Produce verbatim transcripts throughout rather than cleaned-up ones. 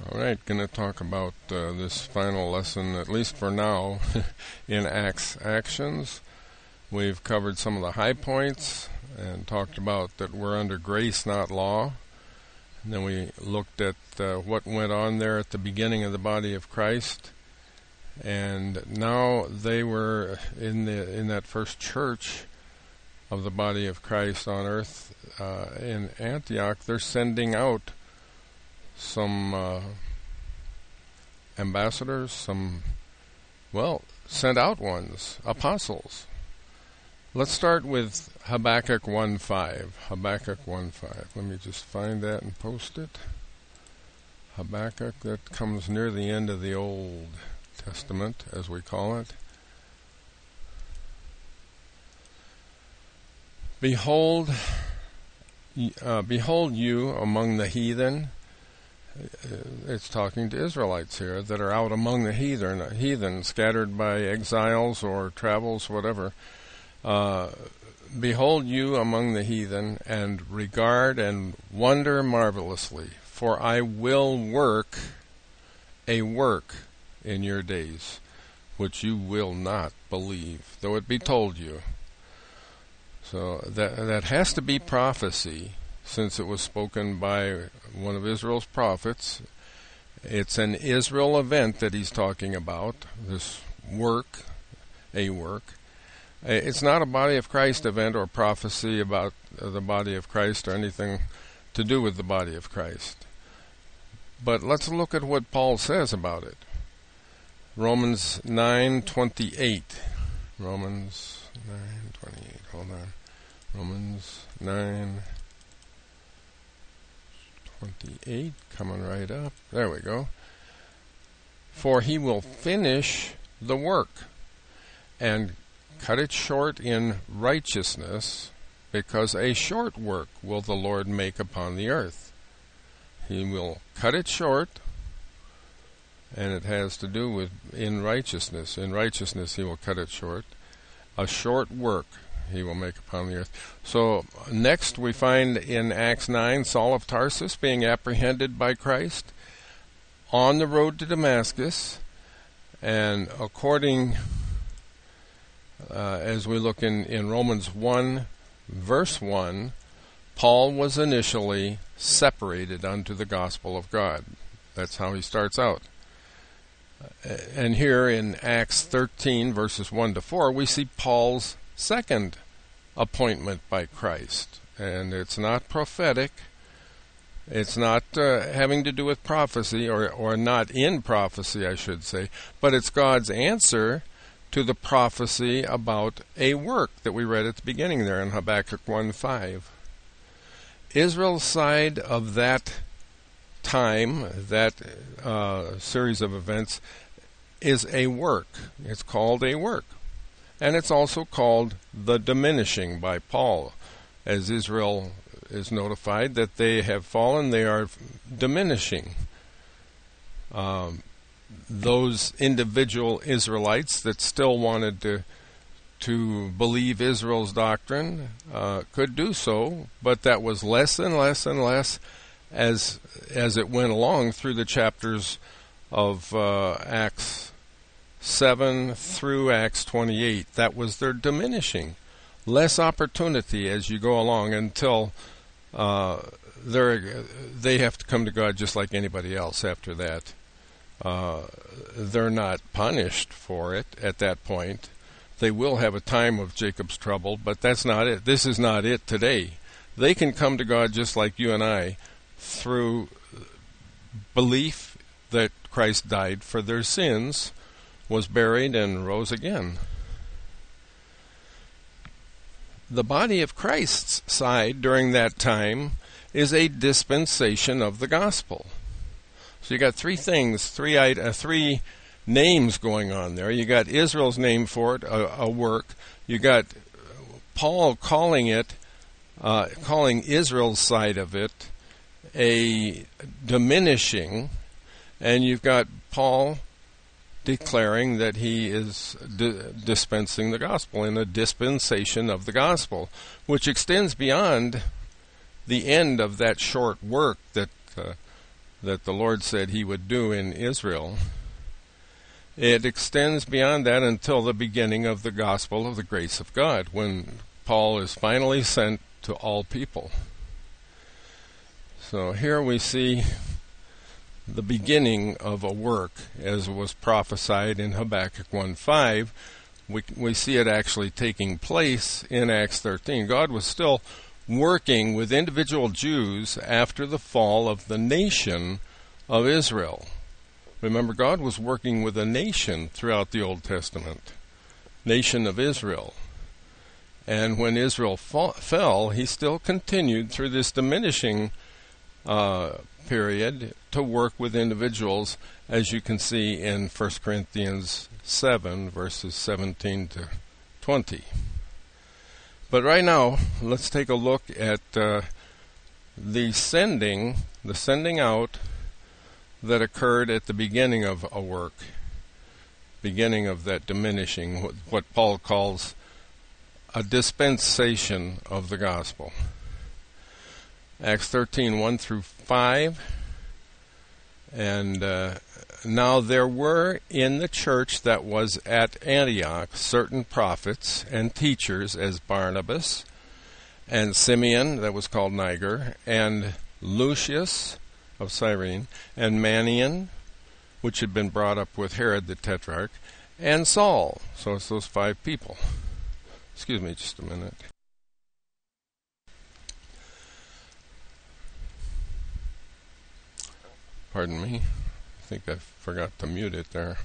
All right, going to talk about uh, this final lesson, at least for now, in Acts Actions. We've covered some of the high points and talked about that we're under grace, not law. And then we looked at uh, what went on there at the beginning of the body of Christ. And now they were in the in that first church of the body of Christ on earth uh, in Antioch. They're sending out some uh, ambassadors, some, well, sent out ones, apostles. Let's start with Habakkuk one five. Habakkuk one five. Let me just find that and post it. Habakkuk, that comes near the end of the Old Testament, as we call it. Behold, uh, behold you among the heathen. It's talking to Israelites here that are out among the heathen, heathen scattered by exiles or travels, whatever. Uh, behold you among the heathen, and regard and wonder marvelously, for I will work a work in your days, which you will not believe, though it be told you. So that that has to be prophecy, since it was spoken by one of Israel's prophets. It's an Israel event that he's talking about, this work, a work. It's not a body of Christ event or prophecy about the body of Christ or anything to do with the body of Christ. But let's look at what Paul says about it. Romans nine twenty-eight. Romans nine twenty-eight. Hold on. Romans nine twenty-eight, coming right up. There we go. For he will finish the work and cut it short in righteousness, because a short work will the Lord make upon the earth. He will cut it short, and it has to do with in righteousness. In righteousness he will cut it short. A short work he will make upon the earth. So next we find in Acts nine Saul of Tarsus being apprehended by Christ on the road to Damascus, and according uh, as we look in, in Romans one verse one, Paul was initially separated unto the gospel of God. That's how he starts out. And here in Acts thirteen verses one to four, we see Paul's second appointment by Christ. And it's not prophetic. It's not uh, having to do with prophecy, or, or not in prophecy, I should say. But it's God's answer to the prophecy about a work that we read at the beginning there in Habakkuk one five. Israel's side of that time, that uh, series of events, is a work. It's called a work. And it's also called the diminishing by Paul. As Israel is notified that they have fallen, they are diminishing. Um, those individual Israelites that still wanted to to believe Israel's doctrine uh, could do so, but that was less and less and less as as it went along through the chapters of uh, Acts seven through Acts twenty-eight. That was their diminishing. Less opportunity as you go along until uh, they're, they have to come to God just like anybody else after that. Uh, they're not punished for it at that point. They will have a time of Jacob's trouble, but that's not it. This is not it today. They can come to God just like you and I through belief that Christ died for their sins, was buried, and rose again. The body of Christ's side during that time is a dispensation of the gospel. So you got three things, three uh, three names going on there. You got Israel's name for it, a, a work. You got Paul calling it, uh, calling Israel's side of it a diminishing, and you've got Paul declaring that he is di- dispensing the gospel in a dispensation of the gospel, which extends beyond the end of that short work that uh, that the Lord said he would do in Israel, it extends beyond that until the beginning of the gospel of the grace of God, when Paul is finally sent to all people. So here we see the beginning of a work, as was prophesied in Habakkuk one five. We, we see it actually taking place in Acts thirteen. God was still working with individual Jews after the fall of the nation of Israel. Remember, God was working with a nation throughout the Old Testament, nation of Israel. And when Israel fa- fell, he still continued through this diminishing uh, period to work with individuals, as you can see in First Corinthians seven, verses seventeen to twenty. But right now, let's take a look at uh, the sending, the sending out that occurred at the beginning of a work, beginning of that diminishing, what, what Paul calls a dispensation of the gospel. Acts thirteen, one through five. And uh, now there were in the church that was at Antioch certain prophets and teachers, as Barnabas and Simeon, that was called Niger, and Lucius of Cyrene, and Manaen, which had been brought up with Herod the Tetrarch, and Saul. So it's those five people. Excuse me just a minute. Pardon me. I think I forgot to mute it there.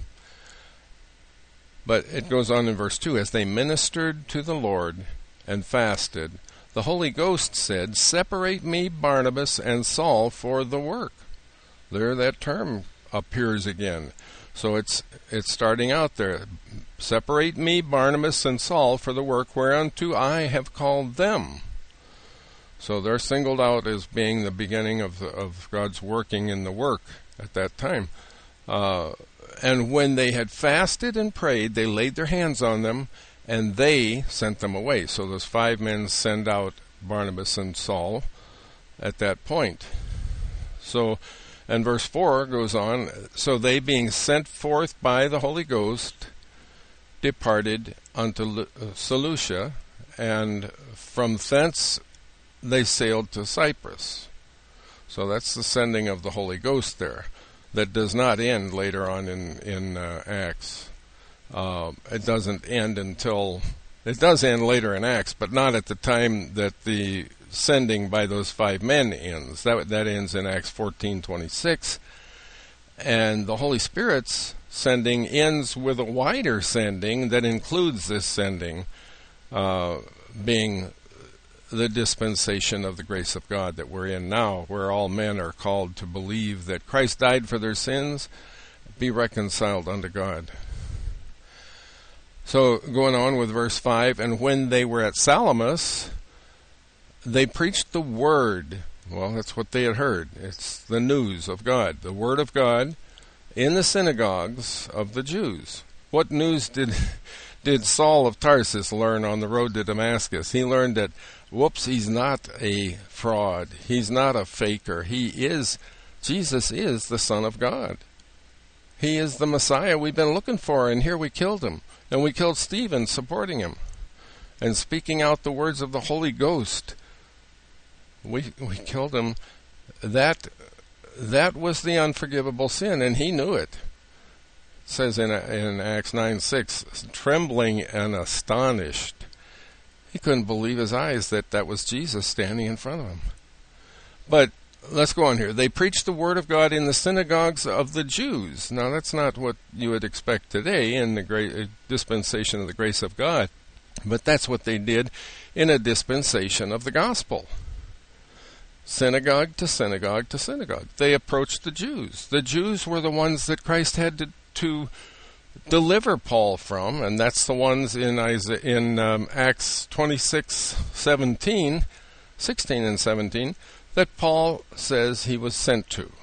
But it goes on in verse two. As they ministered to the Lord and fasted, the Holy Ghost said, "Separate me, Barnabas and Saul, for the work." There that term appears again. So it's it's starting out there. "Separate me, Barnabas and Saul, for the work whereunto I have called them." So they're singled out as being the beginning of the, of God's working in the work at that time. Uh, and when they had fasted and prayed, they laid their hands on them, and they sent them away. So those five men send out Barnabas and Saul at that point. So, and verse four goes on, "So they, being sent forth by the Holy Ghost, departed unto Seleucia, and from thence they sailed to Cyprus." So that's the sending of the Holy Ghost there. That does not end later on in, in uh, Acts. Uh, it doesn't end until, it does end later in Acts, but not at the time that the sending by those five men ends. That, that ends in Acts fourteen twenty-six. And the Holy Spirit's sending ends with a wider sending that includes this sending uh, being the dispensation of the grace of God that we're in now, where all men are called to believe that Christ died for their sins, be reconciled unto God. So going on with verse five, "And when they were at Salamis, they preached the word." Well, that's what they had heard. It's the news of God, the word of God in the synagogues of the Jews. What news did did Saul of Tarsus learn on the road to Damascus? He learned that, whoops, he's not a fraud. He's not a faker. He is, Jesus is the Son of God. He is the Messiah we've been looking for, and here we killed him. And we killed Stephen supporting him and speaking out the words of the Holy Ghost. We we killed him. That that was the unforgivable sin, and he knew it. It says in in Acts nine six, trembling and astonished. He couldn't believe his eyes that that was Jesus standing in front of him. But let's go on here. They preached the word of God in the synagogues of the Jews. Now, that's not what you would expect today in the great dispensation of the grace of God. But that's what they did in a dispensation of the gospel. Synagogue to synagogue to synagogue. They approached the Jews. The Jews were the ones that Christ had to, to deliver Paul from, and that's the ones in Isaiah, in um, Acts twenty-six, seventeen, sixteen and seventeen, that Paul says he was sent to.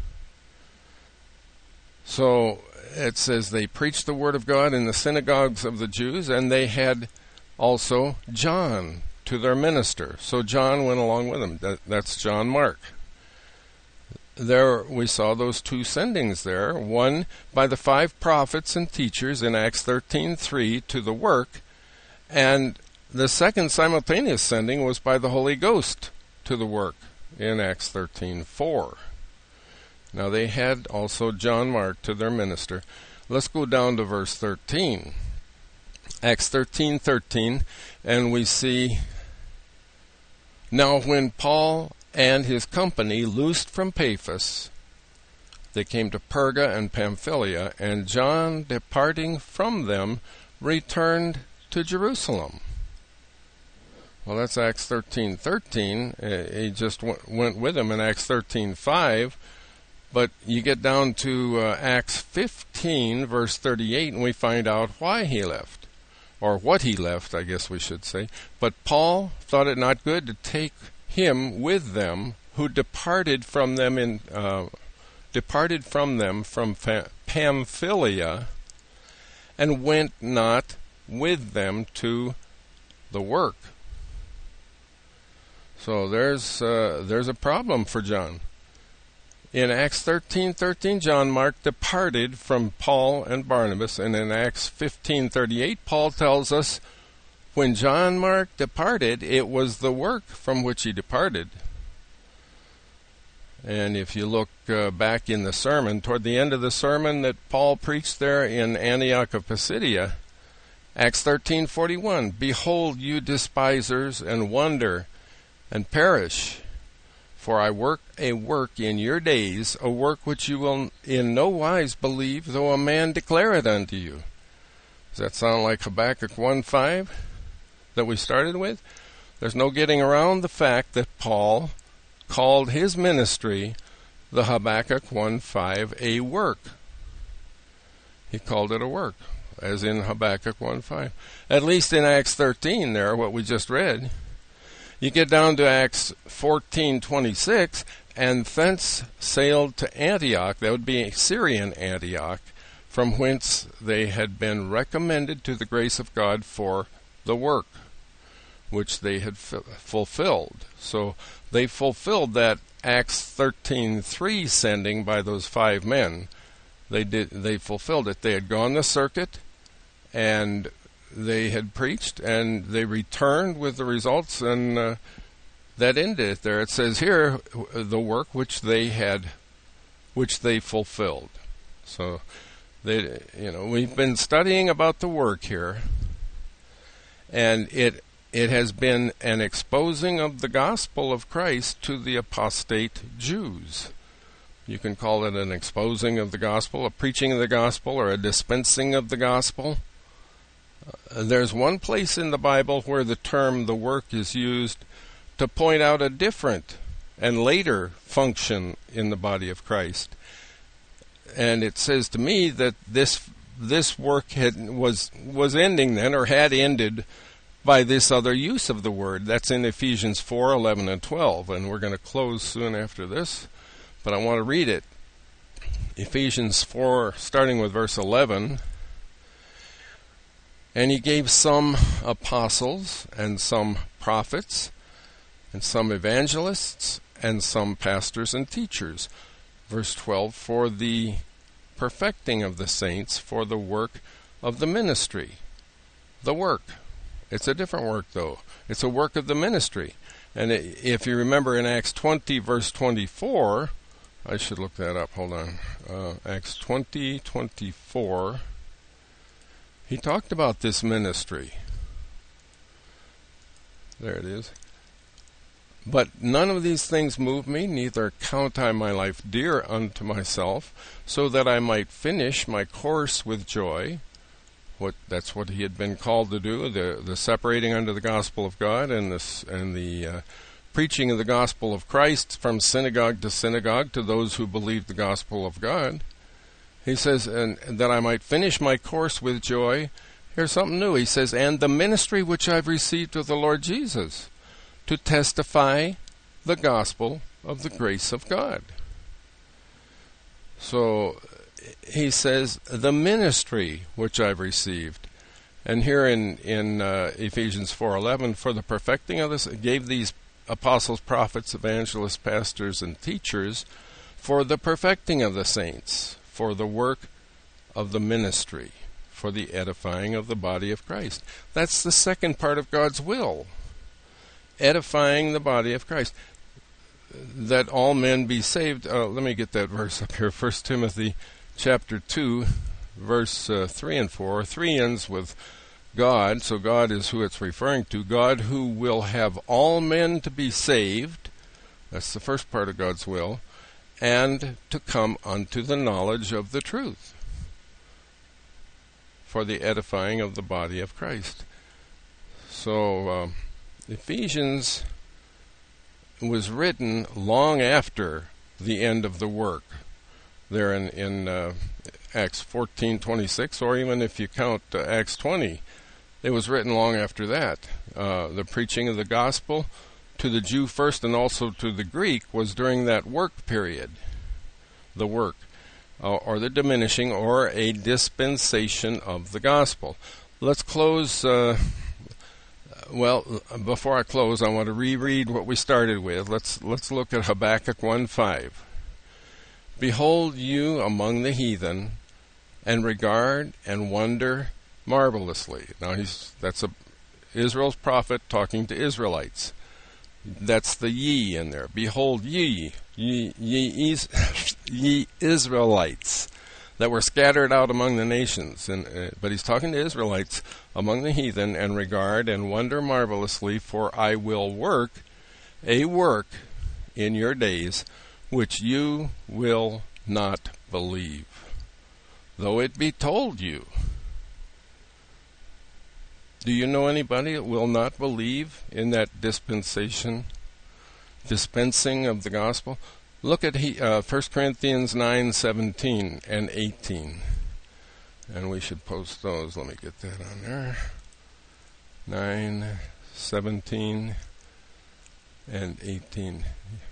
So it says they preached the word of God in the synagogues of the Jews, and they had also John to their minister. So John went along with them. That, that's John Mark. there we saw those two sendings there, one by the five prophets and teachers in Acts thirteen three to the work, and the second simultaneous sending was by the Holy Ghost to the work in Acts thirteen four. Now they had also John Mark to their minister. Let's go down to verse thirteen. Acts thirteen thirteen, and we see, now when Paul and his company loosed from Paphos, they came to Perga and Pamphylia, and John, departing from them, returned to Jerusalem. Well, that's Acts thirteen thirteen. He just w- went with him in Acts thirteen five. But you get down to uh, Acts fifteen, verse thirty-eight, and we find out why he left. Or what he left, I guess we should say. But Paul thought it not good to take him with them, who departed from them in uh, departed from them from Pamphylia, and went not with them to the work. So there's uh, there's a problem for John. In Acts thirteen thirteen, John Mark departed from Paul and Barnabas, and in Acts fifteen thirty-eight, Paul tells us when John Mark departed, it was the work from which he departed. And if you look uh, back in the sermon, toward the end of the sermon that Paul preached there in Antioch of Pisidia, Acts thirteen forty-one, behold, you despisers, and wonder, and perish. For I work a work in your days, a work which you will in no wise believe, though a man declare it unto you. Does that sound like Habakkuk one five that we started with? There's no getting around the fact that Paul called his ministry, the Habakkuk one five, a work. He called it a work, as in Habakkuk one five. At least in Acts thirteen there, what we just read. You get down to Acts fourteen twenty-six, and thence sailed to Antioch, that would be Syrian Antioch, from whence they had been recommended to the grace of God for the work which they had f- fulfilled. So they fulfilled that Acts thirteen three sending by those five men. They did. They fulfilled it. They had gone the circuit, and they had preached, and they returned with the results, and uh, that ended it there. It says here, the work which they had, which they fulfilled. So, they, you know, we've been studying about the work here, and it it has been an exposing of the gospel of Christ to the apostate Jews. You can call it an exposing of the gospel, a preaching of the gospel, or a dispensing of the gospel. Uh, there's one place in the Bible where the term the work is used to point out a different and later function in the body of Christ. And it says to me that this this work had, was was ending then, or had ended, by this other use of the word. That's in Ephesians four eleven and twelve, and we're going to close soon after this, but I want to read it. Ephesians four, starting with verse eleven. And he gave some apostles, and some prophets, and some evangelists, and some pastors and teachers. Verse twelve, for the perfecting of the saints, for the work of the ministry. The work. It's a different work, though. It's a work of the ministry. And if you remember in Acts twenty, verse twenty-four, I should look that up, hold on. Uh, Acts twenty, twenty-four. He talked about this ministry. There it is. But none of these things move me, neither count I my life dear unto myself, so that I might finish my course with joy. What that's what he had been called to do, the the separating unto the gospel of God, and this and the uh, preaching of the gospel of Christ from synagogue to synagogue to those who believe the gospel of God. He says, and, and that I might finish my course with joy. Here's something new. He says, and the ministry which I've received of the Lord Jesus, to testify the gospel of the grace of God. So he says, the ministry which I've received. And here in, in uh, Ephesians four eleven, for the perfecting of this, gave these apostles, prophets, evangelists, pastors, and teachers for the perfecting of the saints, for the work of the ministry, for the edifying of the body of Christ. That's the second part of God's will. Edifying the body of Christ. That all men be saved. Uh, let me get that verse up here. First Timothy chapter two, verse uh, three and four. three ends with God, so God is who it's referring to. God who will have all men to be saved. That's the first part of God's will. And to come unto the knowledge of the truth, for the edifying of the body of Christ. So uh, Ephesians was written long after the end of the work. There in, in uh, Acts fourteen twenty-six, or even if you count uh, Acts twenty, it was written long after that. Uh, the preaching of the gospel to the Jew first and also to the Greek was during that work period. The work, uh, or the diminishing, or a dispensation of the gospel. Let's close. Uh, well, before I close, I want to reread what we started with. Let's let's look at Habakkuk one five. Behold you among the heathen, and regard and wonder marvelously. Now he's that's a Israel's prophet talking to Israelites. That's the ye in there. Behold ye, ye, ye, ye Israelites that were scattered out among the nations. And uh, but he's talking to Israelites among the heathen, and regard and wonder marvelously, for I will work a work in your days which you will not believe, though it be told you. Do you know anybody that will not believe in that dispensation, dispensing of the gospel? Look at he, uh, First Corinthians nine seventeen and eighteen. And we should post those. Let me get that on there. nine seventeen and eighteen.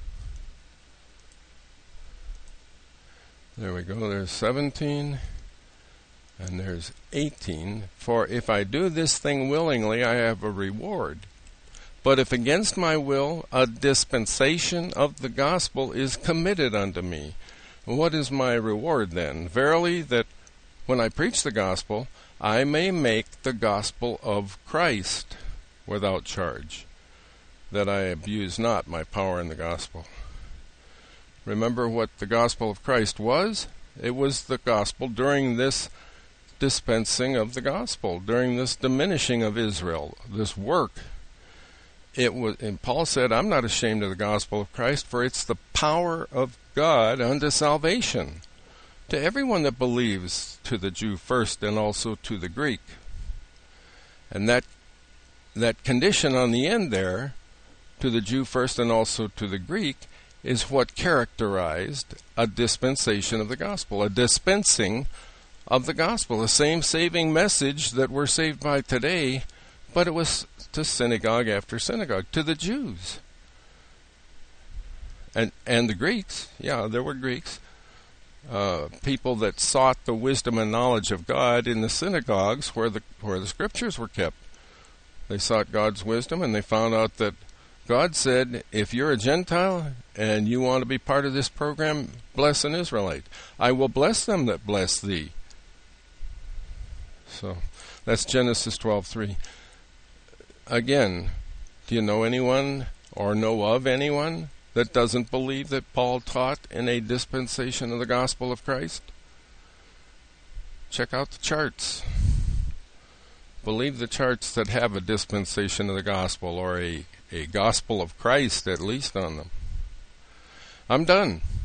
There we go. There's seventeen. And there's eighteen. For if I do this thing willingly, I have a reward. But if against my will, a dispensation of the gospel is committed unto me. What is my reward then? Verily, that when I preach the gospel, I may make the gospel of Christ without charge, that I abuse not my power in the gospel. Remember what the gospel of Christ was? It was the gospel during this dispensing of the gospel, during this diminishing of Israel, this work. It was, and Paul said, I'm not ashamed of the gospel of Christ, for it's the power of God unto salvation to everyone that believes, to the Jew first and also to the Greek. And that that condition on the end there, to the Jew first and also to the Greek, is what characterized a dispensation of the gospel, a dispensing of the gospel, the same saving message that we're saved by today, but it was to synagogue after synagogue, to the Jews. And and the Greeks, yeah, there were Greeks, uh, people that sought the wisdom and knowledge of God in the synagogues where the where the scriptures were kept. They sought God's wisdom, and they found out that God said, if you're a Gentile and you want to be part of this program, bless an Israelite. I will bless them that bless thee. So that's Genesis twelve three. Again, do you know anyone or know of anyone that doesn't believe that Paul taught in a dispensation of the gospel of Christ? Check out the charts. Believe the charts that have a dispensation of the gospel, or a, a gospel of Christ at least on them. I'm done.